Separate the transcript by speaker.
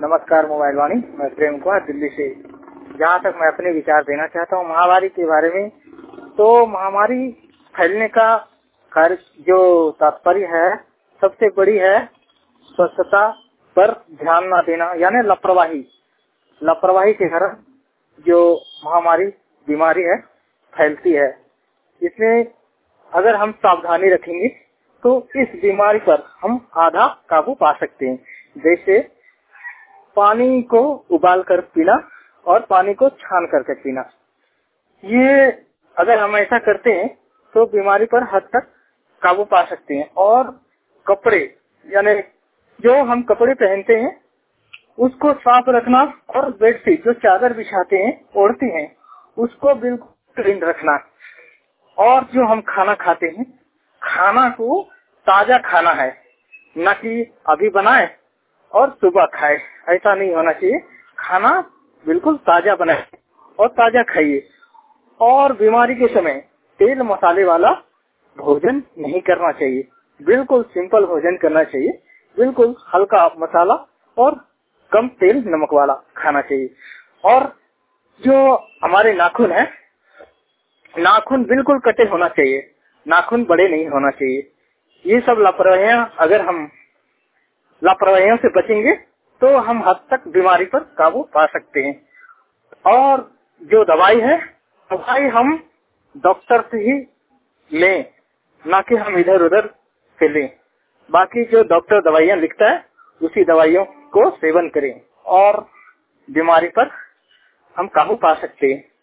Speaker 1: नमस्कार मोबाइल वाणी, मैं प्रेम कुमार दिल्ली से। जहाँ तक मैं अपने विचार देना चाहता हूँ महामारी के बारे में, तो महामारी फैलने का कार्य जो तात्पर्य है सबसे बड़ी है स्वच्छता पर ध्यान न देना, यानी लापरवाही के कारण जो महामारी बीमारी है फैलती है। इसमें अगर हम सावधानी रखेंगे तो इस बीमारी पर हम आधा काबू पा सकते हैं। जैसे पानी को उबाल कर पीना और पानी को छान करके पीना, ये अगर हम ऐसा करते हैं तो बीमारी पर हद तक काबू पा सकते हैं। और कपड़े, यानी जो हम कपड़े पहनते हैं उसको साफ रखना, और बेडशीट जो चादर बिछाते हैं ओढ़ते हैं उसको बिल्कुल क्लीन रखना। और जो हम खाना खाते हैं, खाना को ताजा खाना है, न कि अभी बनाए और सुबह खाए, ऐसा नहीं होना चाहिए। खाना बिल्कुल ताजा बनाए और ताजा खाइए। और बीमारी के समय तेल मसाले वाला भोजन नहीं करना चाहिए, बिल्कुल सिंपल भोजन करना चाहिए। बिल्कुल हल्का मसाला और कम तेल नमक वाला खाना चाहिए। और जो हमारे नाखून है, नाखून बिल्कुल कटे होना चाहिए, नाखून बड़े नहीं होना चाहिए। ये सब लापरवाहियों से बचेंगे तो हम हद तक बीमारी पर काबू पा सकते हैं। और जो दवाई है, दवाई हम डॉक्टर से ही लें, ना कि हम इधर उधर से लें। बाकी जो डॉक्टर दवाइयाँ लिखता है उसी दवाइयों को सेवन करें और बीमारी पर हम काबू पा सकते हैं।